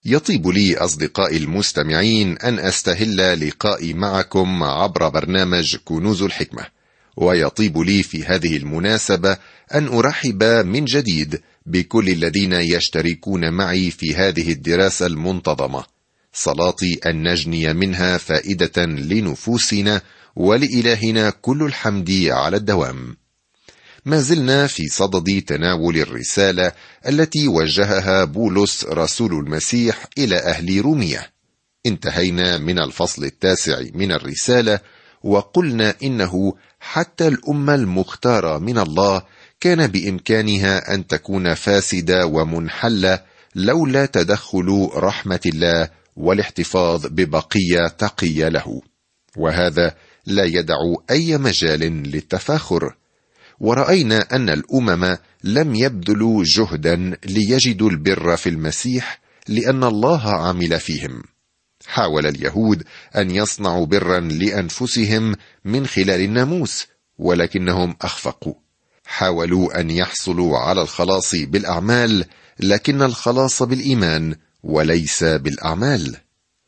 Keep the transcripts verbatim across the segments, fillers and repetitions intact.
يطيب لي أصدقائي المستمعين أن أستهل لقائي معكم عبر برنامج كنوز الحكمة، ويطيب لي في هذه المناسبة أن أرحب من جديد بكل الذين يشتركون معي في هذه الدراسة المنتظمة. صلاتي أن نجني منها فائدة لنفوسنا ولإلهنا كل الحمد على الدوام. ما زلنا في صدد تناول الرسالة التي وجهها بولس رسول المسيح إلى أهل رومية. انتهينا من الفصل التاسع من الرسالة، وقلنا إنه حتى الأمة المختارة من الله كان بإمكانها أن تكون فاسدة ومنحلة لولا تدخل رحمة الله والاحتفاظ ببقية تقية له، وهذا لا يدع أي مجال للتفاخر. ورأينا أن الأمم لم يبذلوا جهدا ليجدوا البر في المسيح لأن الله عمل فيهم. حاول اليهود أن يصنعوا برا لأنفسهم من خلال الناموس، ولكنهم أخفقوا. حاولوا أن يحصلوا على الخلاص بالأعمال، لكن الخلاص بالإيمان وليس بالأعمال.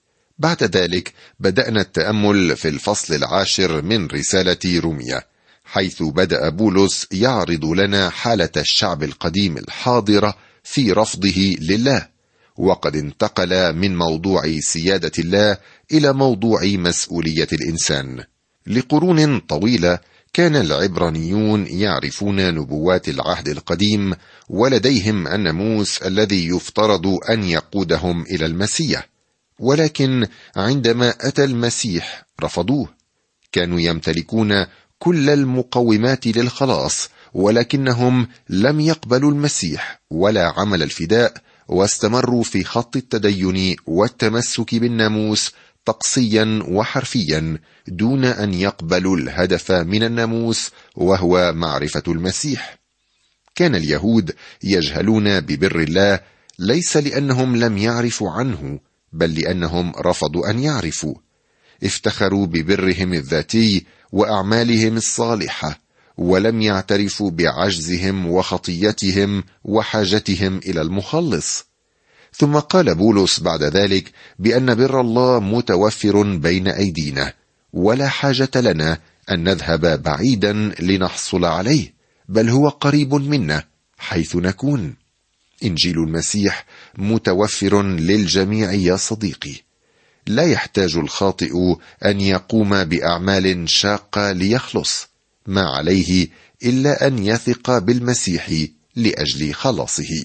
بعد ذلك بدأنا التأمل في الفصل العاشر من رسالة رومية، حيث بدأ بولس يعرض لنا حالة الشعب القديم الحاضرة في رفضه لله، وقد انتقل من موضوع سيادة الله إلى موضوع مسؤولية الإنسان. لقرون طويلة كان العبرانيون يعرفون نبوات العهد القديم، ولديهم الناموس الذي يفترض أن يقودهم إلى المسيح، ولكن عندما أتى المسيح رفضوه. كانوا يمتلكون كل المقومات للخلاص، ولكنهم لم يقبلوا المسيح ولا عمل الفداء، واستمروا في خط التدين والتمسك بالناموس طقسيا وحرفيا دون أن يقبلوا الهدف من الناموس وهو معرفة المسيح. كان اليهود يجهلون ببر الله ليس لأنهم لم يعرفوا عنه، بل لأنهم رفضوا أن يعرفوا. افتخروا ببرهم الذاتي وأعمالهم الصالحة، ولم يعترفوا بعجزهم وخطيتهم وحاجتهم إلى المخلص. ثم قال بولس بعد ذلك بأن بر الله متوفر بين أيدينا، ولا حاجة لنا أن نذهب بعيدا لنحصل عليه، بل هو قريب منا حيث نكون. إنجيل المسيح متوفر للجميع يا صديقي. لا يحتاج الخاطئ أن يقوم بأعمال شاقة ليخلص، ما عليه إلا أن يثق بالمسيح لأجل خلاصه.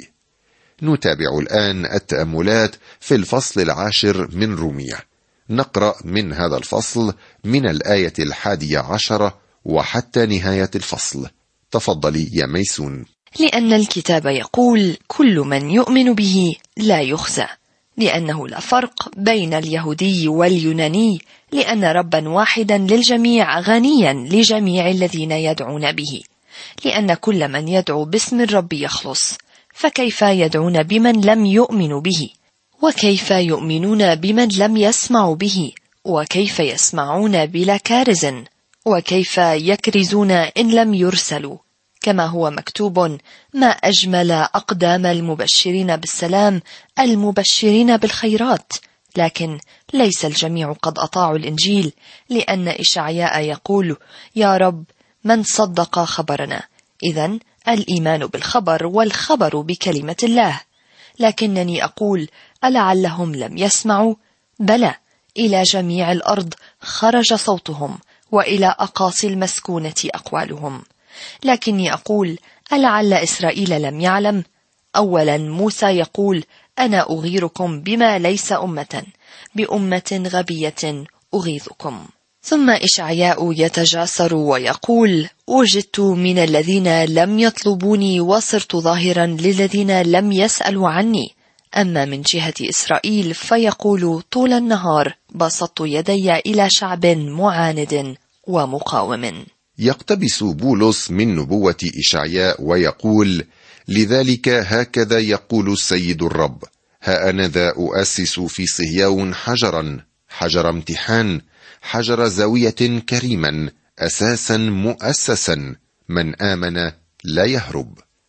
نتابع الآن التأملات في الفصل العاشر من رومية. نقرأ من هذا الفصل من الآية الحادية عشرة وحتى نهاية الفصل. تفضلي يا ميسون. لأن الكتاب يقول: كل من يؤمن به لا يخزى، لأنه لا فرق بين اليهودي واليوناني، لأن ربا واحدا للجميع غنيا لجميع الذين يدعون به، لأن كل من يدعو باسم الرب يخلص. فكيف يدعون بمن لم يؤمنوا به؟ وكيف يؤمنون بمن لم يسمعوا به؟ وكيف يسمعون بلا كارز؟ وكيف يكرزون إن لم يرسلوا؟ كما هو مكتوب: ما أجمل أقدام المبشرين بالسلام المبشرين بالخيرات. لكن ليس الجميع قد أطاعوا الإنجيل، لأن إشعياء يقول: يا رب من صدق خبرنا؟ إذن الإيمان بالخبر والخبر بكلمة الله. لكنني أقول: ألعلهم لم يسمعوا؟ بلى، إلى جميع الأرض خرج صوتهم، وإلى أقاصي المسكونة أقوالهم. لكني أقول: ألعل إسرائيل لم يعلم؟ أولا موسى يقول: أنا أغيركم بما ليس أمة، بأمة غبية أغيظكم. ثم إشعياء يتجاسر ويقول: وجدت من الذين لم يطلبوني وصرت ظاهرا للذين لم يسألوا عني. أما من جهة إسرائيل فيقول: طول النهار بسطت يدي إلى شعب معاند ومقاوم. يقتبس بولس من نبوة إشعياء ويقول: لذلك هكذا يقول السيد الرب: ها أنا ذا أؤسس في صهيون حجرا، حجر امتحان، حجر زاوية كريما، أساسا مؤسسا، من آمن لا يهرب.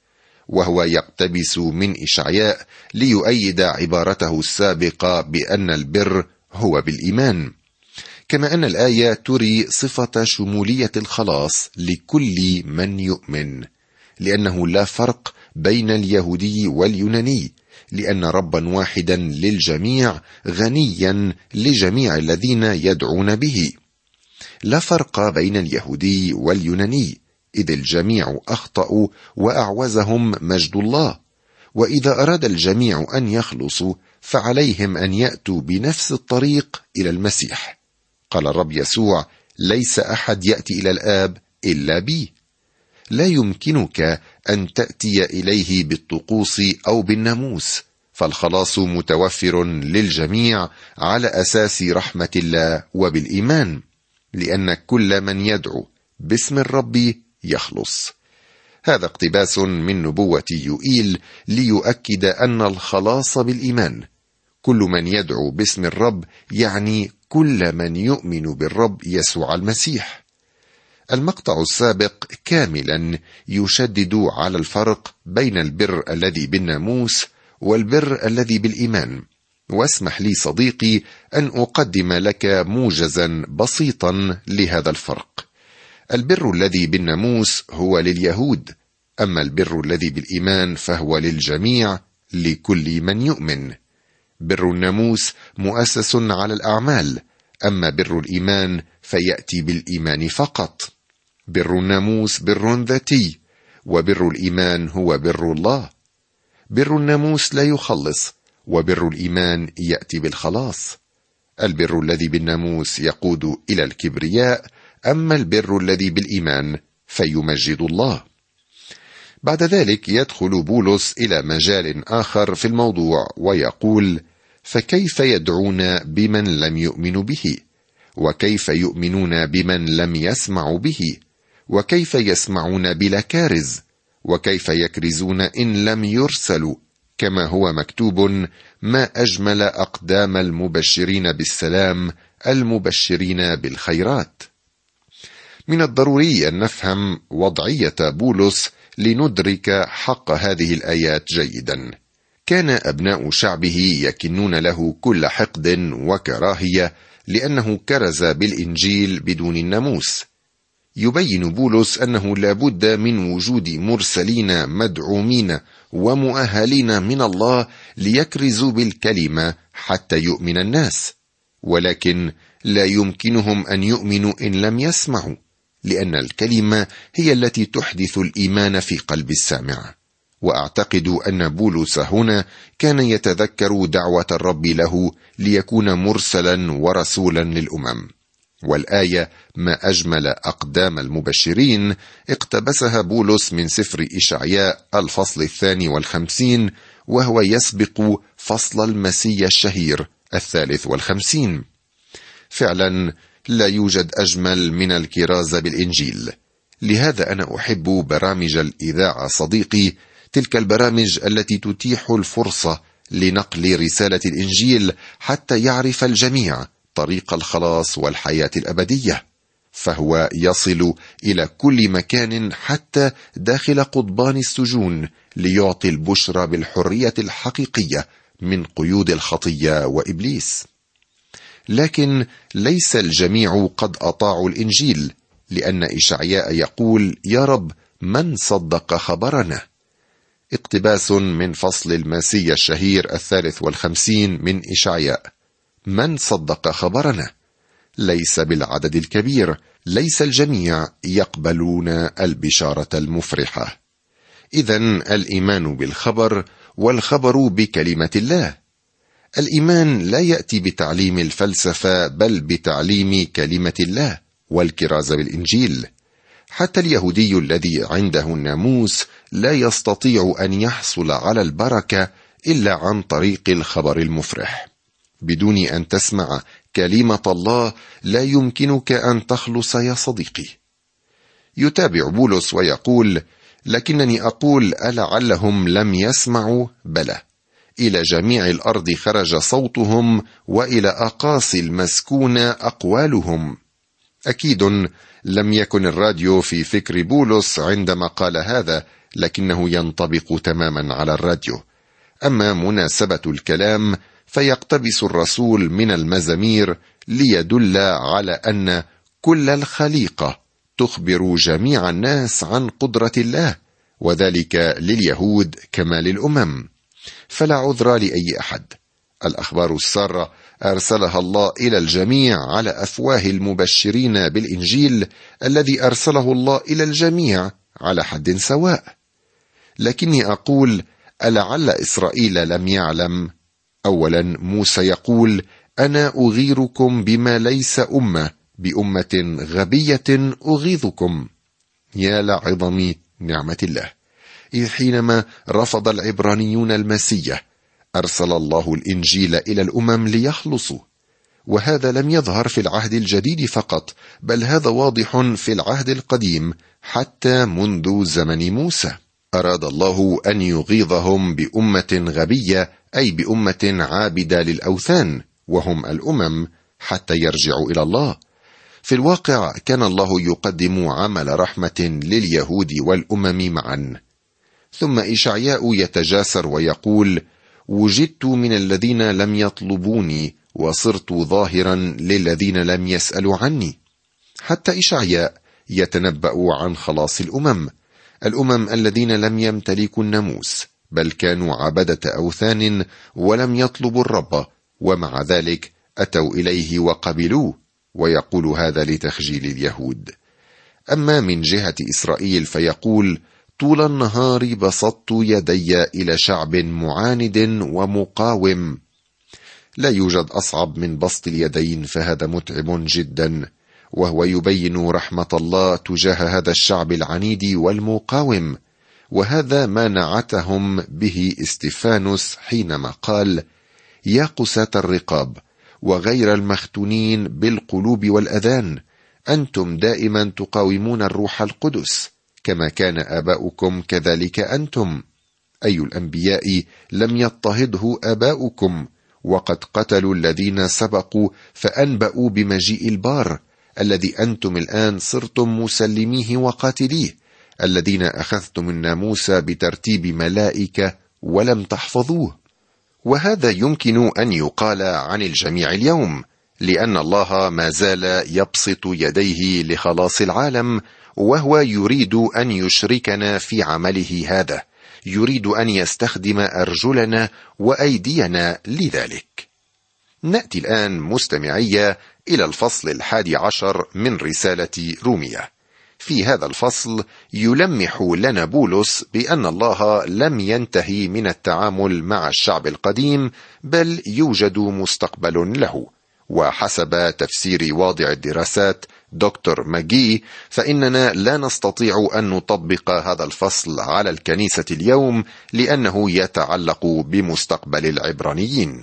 وهو يقتبس من إشعياء ليؤيد عبارته السابقة بأن البر هو بالإيمان، كما أن الآية تري صفة شمولية الخلاص لكل من يؤمن، لأنه لا فرق بين اليهودي واليوناني، لأن ربا واحدا للجميع غنيا لجميع الذين يدعون به. لا فرق بين اليهودي واليوناني، إذ الجميع أخطأوا وأعوزهم مجد الله، وإذا أراد الجميع أن يخلصوا فعليهم أن يأتوا بنفس الطريق إلى المسيح. قال الرب يسوع: ليس أحد يأتي إلى الآب إلا بي. لا يمكنك أن تأتي إليه بالطقوس أو بالناموس، فالخلاص متوفر للجميع على أساس رحمة الله وبالإيمان، لأن كل من يدعو باسم الرب يخلص. هذا اقتباس من نبوة يوئيل ليؤكد أن الخلاص بالإيمان. كل من يدعو باسم الرب يعني كل من يؤمن بالرب يسوع المسيح. المقطع السابق كاملا يشدد على الفرق بين البر الذي بالناموس والبر الذي بالإيمان، واسمح لي صديقي أن أقدم لك موجزا بسيطا لهذا الفرق. البر الذي بالناموس هو لليهود، أما البر الذي بالإيمان فهو للجميع لكل من يؤمن. بر الناموس مؤسس على الأعمال، أما بر الإيمان فيأتي بالإيمان فقط. بر الناموس بر ذاتي، وبر الإيمان هو بر الله. بر الناموس لا يخلص، وبر الإيمان يأتي بالخلاص. البر الذي بالناموس يقود إلى الكبرياء، أما البر الذي بالإيمان فيمجد الله. بعد ذلك يدخل بولس إلى مجال آخر في الموضوع ويقول: فكيف يدعون بمن لم يؤمنوا به؟ وكيف يؤمنون بمن لم يسمعوا به؟ وكيف يسمعون بلا كارز؟ وكيف يكرزون إن لم يرسلوا؟ كما هو مكتوب: ما أجمل أقدام المبشرين بالسلام المبشرين بالخيرات. من الضروري أن نفهم وضعية بولس لندرك حق هذه الآيات جيدا. كان أبناء شعبه يكنون له كل حقد وكراهية لأنه كرز بالإنجيل بدون الناموس. يبين بولس أنه لا بد من وجود مرسلين مدعومين ومؤهلين من الله ليكرزوا بالكلمة حتى يؤمن الناس، ولكن لا يمكنهم أن يؤمنوا إن لم يسمعوا، لأن الكلمة هي التي تحدث الإيمان في قلب السامع. وأعتقد أن بولس هنا كان يتذكر دعوة الرب له ليكون مرسلا ورسولا للأمم. والآية ما أجمل أقدام المبشرين اقتبسها بولس من سفر إشعياء الفصل الثاني والخمسين، وهو يسبق فصل المسيا الشهير الثالث والخمسين. فعلا لا يوجد أجمل من الكرازة بالإنجيل. لهذا أنا أحب برامج الإذاعة صديقي، تلك البرامج التي تتيح الفرصة لنقل رسالة الإنجيل حتى يعرف الجميع طريق الخلاص والحياة الأبدية، فهو يصل إلى كل مكان حتى داخل قضبان السجون ليعطي البشرى بالحرية الحقيقية من قيود الخطية وإبليس. لكن ليس الجميع قد أطاعوا الإنجيل، لأن إشعياء يقول: يا رب من صدق خبرنا؟ اقتباس من فصل المسيا الشهير الثالث والخمسين من إشعياء: من صدق خبرنا؟ ليس بالعدد الكبير، ليس الجميع يقبلون البشارة المفرحة. إذن الإيمان بالخبر، والخبر بكلمة الله. الإيمان لا يأتي بتعليم الفلسفة، بل بتعليم كلمة الله والكرازة بالإنجيل. حتى اليهودي الذي عنده الناموس لا يستطيع أن يحصل على البركة إلا عن طريق الخبر المفرح. بدون أن تسمع كلمة الله لا يمكنك أن تخلص يا صديقي. يتابع بولس ويقول: لكنني أقول ألعلهم لم يسمعوا؟ بلى، إلى جميع الأرض خرج صوتهم، وإلى أقاصي المسكونة أقوالهم. أكيد لم يكن الراديو في فكر بولس عندما قال هذا، لكنه ينطبق تماما على الراديو. أما مناسبة الكلام فيقتبس الرسول من المزامير ليدل على أن كل الخليقة تخبر جميع الناس عن قدرة الله، وذلك لليهود كما للأمم، فلا عذر لأي أحد. الأخبار السارة أرسلها الله إلى الجميع على أفواه المبشرين بالإنجيل الذي أرسله الله إلى الجميع على حد سواء. لكني أقول ألعل إسرائيل لم يعلم؟ أولا، موسى يقول: أنا أغيركم بما ليس أمة، بأمة غبية أغيظكم. يا لعظم نعمة الله، إذ حينما رفض العبرانيون المسيح أرسل الله الإنجيل إلى الأمم ليخلصوا. وهذا لم يظهر في العهد الجديد فقط، بل هذا واضح في العهد القديم حتى منذ زمن موسى. أراد الله أن يغيظهم بأمة غبية، أي بأمة عابدة للأوثان، وهم الأمم، حتى يرجعوا إلى الله. في الواقع كان الله يقدم عمل رحمة لليهود والأمم معا. ثم إشعياء يتجاسر ويقول: وجدت من الذين لم يطلبوني، وصرت ظاهرا للذين لم يسألوا عني. حتى إشعياء يتنبأ عن خلاص الأمم، الأمم الذين لم يمتلكوا الناموس، بل كانوا عبدة أوثان ولم يطلبوا الرب، ومع ذلك أتوا إليه وقبلوه، ويقول هذا لتخجيل اليهود. أما من جهة إسرائيل فيقول: طول النهار بسطت يدي إلى شعب معاند ومقاوم. لا يوجد أصعب من بسط اليدين، فهذا متعب جدا، وهو يبين رحمة الله تجاه هذا الشعب العنيد والمقاوم. وهذا ما نعتهم به استفانوس حينما قال: يا قساة الرقاب وغير المختونين بالقلوب والأذان، أنتم دائما تقاومون الروح القدس، كما كان آباؤكم كذلك أنتم. أي الأنبياء لم يضطهده آباؤكم، وقد قتلوا الذين سبقوا فأنبأوا بمجيء البار، الذي أنتم الآن صرتم مسلميه وقاتليه، الذين أخذتم الناموس بترتيب ملائكة ولم تحفظوه. وهذا يمكن أن يقال عن الجميع اليوم، لأن الله ما زال يبسط يديه لخلاص العالم، وهو يريد أن يشركنا في عمله هذا، يريد أن يستخدم أرجلنا وأيدينا لذلك. نأتي الآن مستمعية إلى الفصل الحادي عشر من رسالة رومية. في هذا الفصل يلمح لنا بولس بأن الله لم ينتهي من التعامل مع الشعب القديم، بل يوجد مستقبل له. وحسب تفسير واضع الدراسات دكتور ماجي، فإننا لا نستطيع أن نطبق هذا الفصل على الكنيسة اليوم، لأنه يتعلق بمستقبل العبرانيين.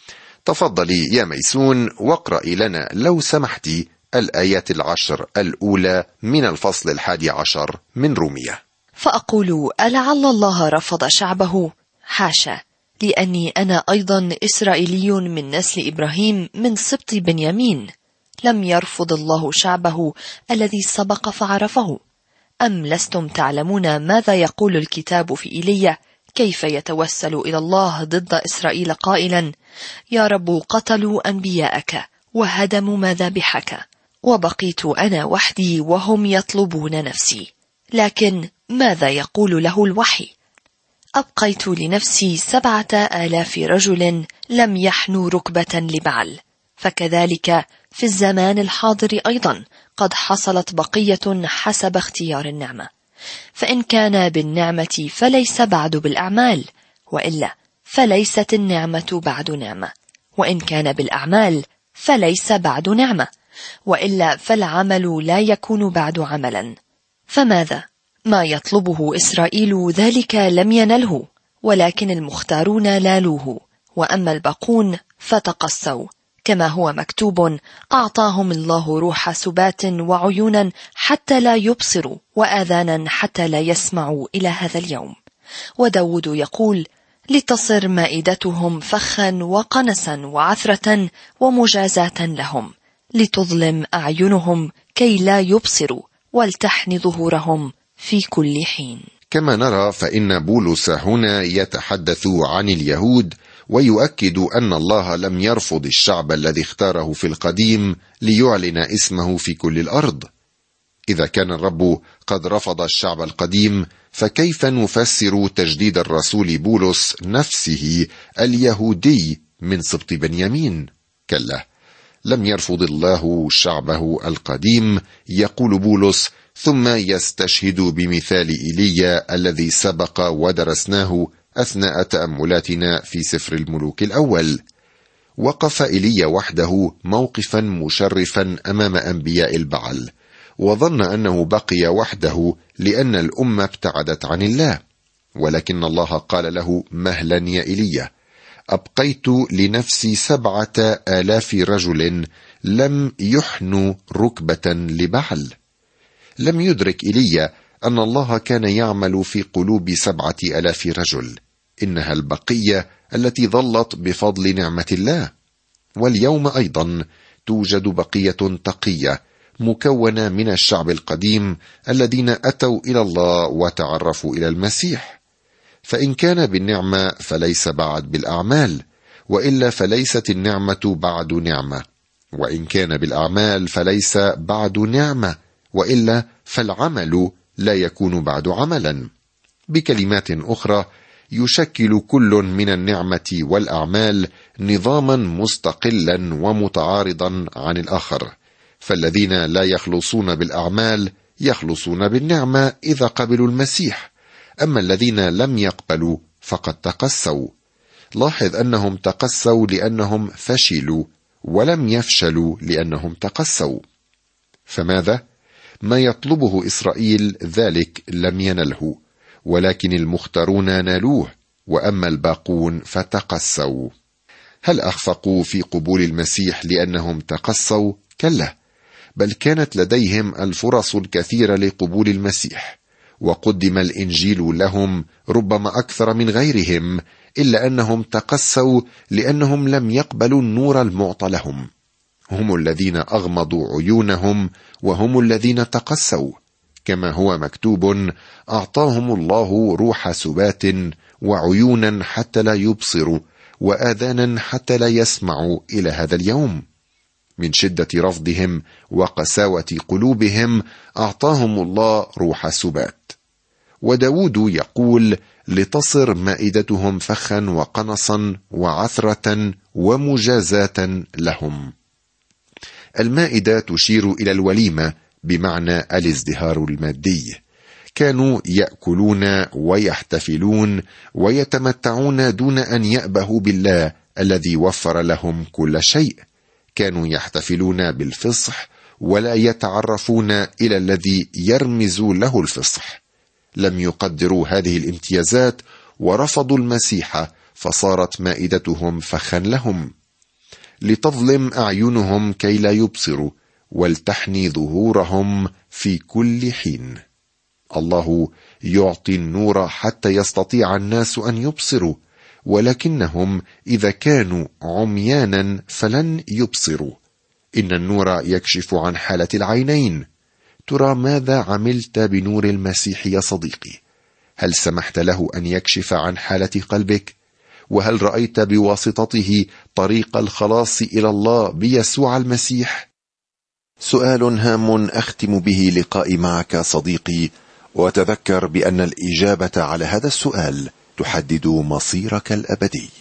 تفضلي يا ميسون واقرأي لنا لو سمحتي الآيات العشر الأولى من الفصل الحادي عشر من رومية. فأقول: ألعل الله رفض شعبه؟ حاشا، لأني أنا أيضا إسرائيلي من نسل إبراهيم من سبط بنيامين. لم يرفض الله شعبه الذي سبق فعرفه؟ أم لستم تعلمون ماذا يقول الكتاب في إيليا كيف يتوسل إلى الله ضد إسرائيل قائلا: يا رب قتلوا أنبياءك وهدموا مذابحك، وبقيت أنا وحدي وهم يطلبون نفسي. لكن ماذا يقول له الوحي؟ أبقيت لنفسي سبعة آلاف رجل لم يحنوا ركبة لبعل. فكذلك في الزمان الحاضر أيضا قد حصلت بقية حسب اختيار النعمة. فإن كان بالنعمة فليس بعد بالأعمال، وإلا فليست النعمة بعد نعمة. وإن كان بالأعمال فليس بعد نعمة، وإلا فالعمل لا يكون بعد عملا. فماذا؟ ما يطلبه إسرائيل ذلك لم ينله، ولكن المختارون نالوه، وأما الباقون فتقسوا، كما هو مكتوب: أعطاهم الله روح سبات وعيونا حتى لا يبصروا، وآذانا حتى لا يسمعوا إلى هذا اليوم. وداود يقول: لتصر مائدتهم فخا وقنسا وعثرة ومجازاة لهم، لتظلم أعينهم كي لا يبصروا، ولتحن ظهورهم في كل حين. كما نرى فإن بولس هنا يتحدث عن اليهود، ويؤكد أن الله لم يرفض الشعب الذي اختاره في القديم ليعلن اسمه في كل الأرض. إذا كان الرب قد رفض الشعب القديم، فكيف نفسر تجديد الرسول بولس نفسه اليهودي من سبط بنيامين؟ كلا، لم يرفض الله شعبه القديم، يقول بولس، ثم يستشهد بمثال إيليا الذي سبق ودرسناه أثناء تأملاتنا في سفر الملوك الأول. وقف إيليا وحده موقفا مشرفا أمام أنبياء البعل، وظن أنه بقي وحده لأن الأمة ابتعدت عن الله، ولكن الله قال له: مهلا يا إيليا، أبقيت لنفسي سبعة آلاف رجل لم يحنوا ركبة لبعل. لم يدرك إيليا أن الله كان يعمل في قلوب سبعة آلاف رجل، إنها البقية التي ظلت بفضل نعمة الله. واليوم أيضا توجد بقية تقية مكونة من الشعب القديم الذين أتوا إلى الله وتعرفوا إلى المسيح. فإن كان بالنعمة فليس بعد بالأعمال، وإلا فليست النعمة بعد نعمة، وإن كان بالأعمال فليس بعد نعمة، وإلا فالعمل لا يكون بعد عملا. بكلمات أخرى، يشكل كل من النعمة والأعمال نظاما مستقلا ومتعارضا عن الآخر، فالذين لا يخلصون بالأعمال يخلصون بالنعمة إذا قبلوا المسيح، أما الذين لم يقبلوا فقد تقسوا. لاحظ أنهم تقسوا لأنهم فشلوا، ولم يفشلوا لأنهم تقسوا. فماذا؟ ما يطلبه إسرائيل ذلك لم ينله، ولكن المختارون نالوه، وأما الباقون فتقسوا. هل أخفقوا في قبول المسيح لأنهم تقسوا؟ كلا، بل كانت لديهم الفرص الكثيرة لقبول المسيح، وقدم الإنجيل لهم ربما أكثر من غيرهم، إلا أنهم تقسوا لأنهم لم يقبلوا النور المعطى لهم. هم الذين أغمضوا عيونهم، وهم الذين تقسوا، كما هو مكتوب: أعطاهم الله روح سبات، وعيونا حتى لا يبصروا، وآذانا حتى لا يسمعوا إلى هذا اليوم. من شدة رفضهم وقساوة قلوبهم أعطاهم الله روح سبات. وداود يقول: لتصر مائدتهم فخا وقنصا وعثرة ومجازاة لهم. المائدة تشير إلى الوليمة بمعنى الازدهار المادي. كانوا يأكلون ويحتفلون ويتمتعون دون أن يأبهوا بالله الذي وفر لهم كل شيء. كانوا يحتفلون بالفصح ولا يتعرفون إلى الذي يرمز له الفصح. لم يقدروا هذه الامتيازات ورفضوا المسيح، فصارت مائدتهم فخا لهم. لتظلم أعينهم كي لا يبصروا، ولتحني ظهورهم في كل حين. الله يعطي النور حتى يستطيع الناس أن يبصروا، ولكنهم إذا كانوا عميانا فلن يبصروا. إن النور يكشف عن حالة العينين. ترى ماذا عملت بنور المسيح يا صديقي؟ هل سمحت له أن يكشف عن حالة قلبك؟ وهل رأيت بواسطته طريق الخلاص إلى الله بيسوع المسيح؟ سؤال هام أختم به لقائي معك صديقي، وتذكر بأن الإجابة على هذا السؤال تحدد مصيرك الأبدي.